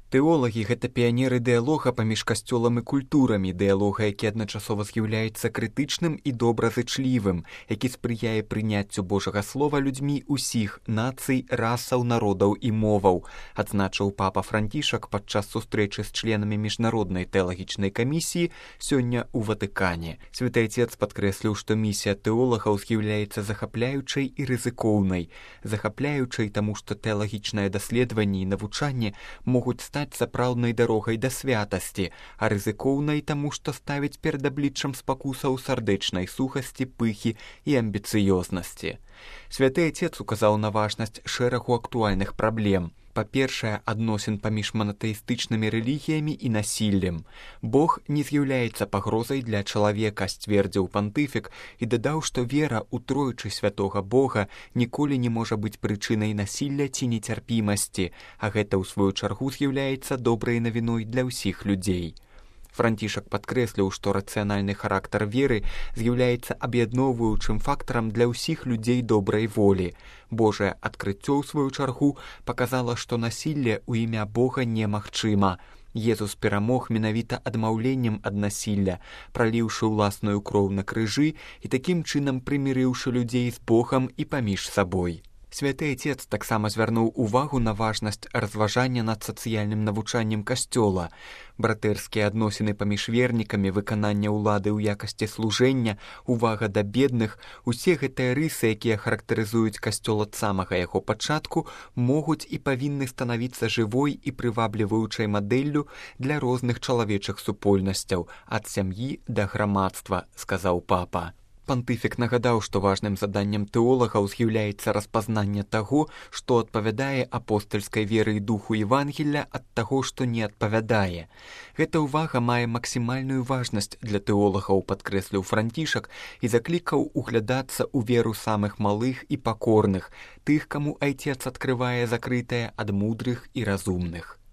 Тэолагі — гэта піянеры дыялога паміж касцёлам і культурамі, дыялога, які адначасова з'яўляецца крытычным і добразычлівым, які спрыяе прыняццю Божага слова людзьмі ўсіх нацый, расаў, народаў і моваў, адзначыў папа Францішак падчас сустрэчы з членамі міжнароднай тэалагічнай камісіі сёння ў Ватыкане. Святы Айцец падкрэсліў, што місія тэолагаў з'яўляецца захапляючай і рызыкоўнай. Захапляючай, таму што тэалагічнае даследаванне і навучанне могуць стаць сапраўднай дарогай да святасці, а рызыкоўнай, таму што ставіць перад абліччам спакусаў сардэчнай сухасці, пыхі і амбіцыёзнасці. Святы Айцец указаў на важнасць шэрагу актуальных праблем. Па-першае, адносін паміж манатэістычнымі рэлігіямі і насіллем. Бог не з'яўляецца пагрозай для чалавека, сцвердзіў пантыфік і дадаў, што вера ў тройчы святога Бога ніколі не можа быць прычынай насілля ці нецярпімасці, а гэта ў сваю чаргу з'яўляецца добрай навіной для ўсіх людзей. Францішак падкрэсліў, што рацыянальны характар веры з'яўляецца аб'ядноўваючым фактарам для ўсіх людзей добрай волі. Божае адкрыццё, ў сваю чаргу, паказала, што насілле ў імя Бога немагчыма. Езус перамог менавіта адмаўленнем ад насілля, праліўшы ўласную кроў на крыжы і такім чынам прымірыўшы людзей з Богам і паміж сабой. Святы Айцец таксама звярнуў увагу на важнасць разважання над сацыяльным навучаннем касцёла. Братэрскія адносіны паміж вернікамі, выканання ўлады ў якасці служэння, увага да бедных — усе гэтыя рысы, якія характарызуюць касцёл ад самага яго пачатку, могуць і павінны станавіцца жывой і прывабліваючай мадэллю для розных чалавечых супольнасцяў, ад сям'і да грамадства, сказаў папа. Пантыфік нагадаў, што важным заданнем тэолагаў з'яўляецца распазнанне таго, што адпавядае апостальскай веры і духу Евангелля ад таго, што не адпавядае. Гэта ўвага мае максімальную важнасць для тэолагаў, падкрэсліў Францішак і заклікаў углядацца ў веру самых малых і пакорных, тых, каму Айцец адкрывае закрытае ад мудрых і разумных.